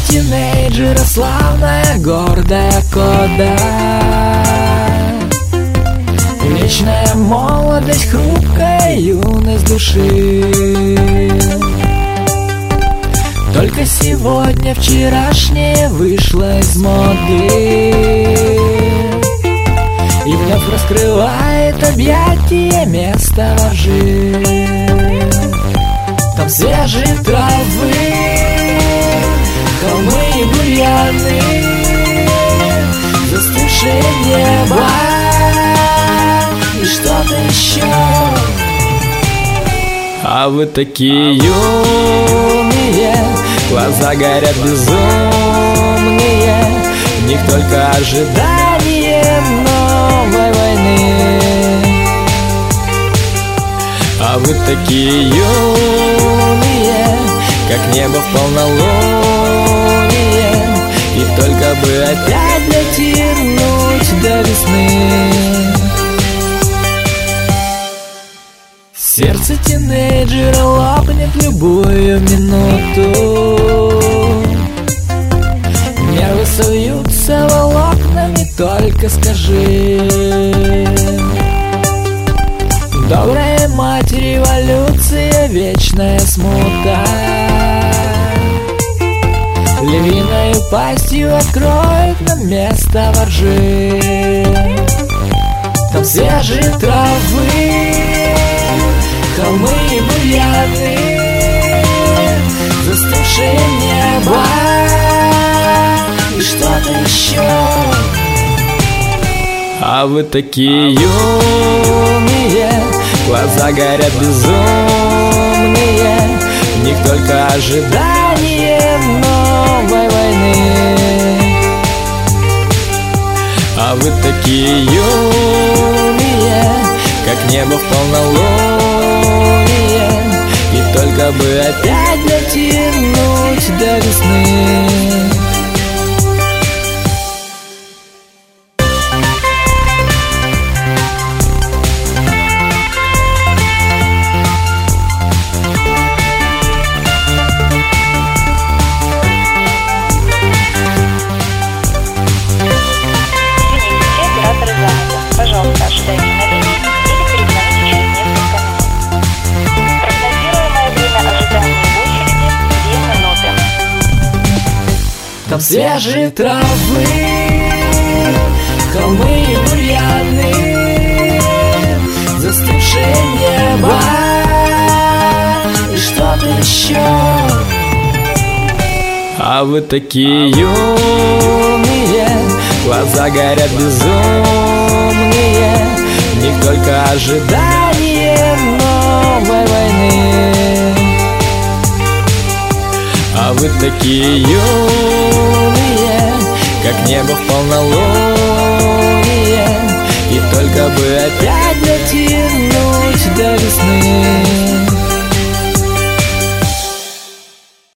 тинейджера, славная, гордая кода. Вечная молодость, хрупкая юность души. Только сегодня вчерашнее вышло из моды и вновь раскрывает объятия место воржи. Там свежие травы, холмы и бурьяны, застывшее небо и что-то еще. А вы такие юные, глаза горят безумные, в них только ожидание новой войны. А вы такие юные, как небо в полнолуние, и только бы опять дотянуть до весны. Сердце тинейджера лопнет любую минуту, нервы сольются волокнами, только скажи. Добрая мать, революция, вечная смута, львиной пастью откроет нам место воржи. Там свежие травы, холмы и бурьяны, застывшее небо и что-то еще. А вы такие юные, глаза горят безумные, в них только ожидание новой войны. А вы такие юные, как небо в полнолуние, и только бы опять дотянуть до весны. Там свежие травы, холмы и бурьяны, застывшее небо и что-то еще. А вы такие юные, глаза горят безумные, в них только ожидание новой войны. А вы такие юные, как небо в полнолуние,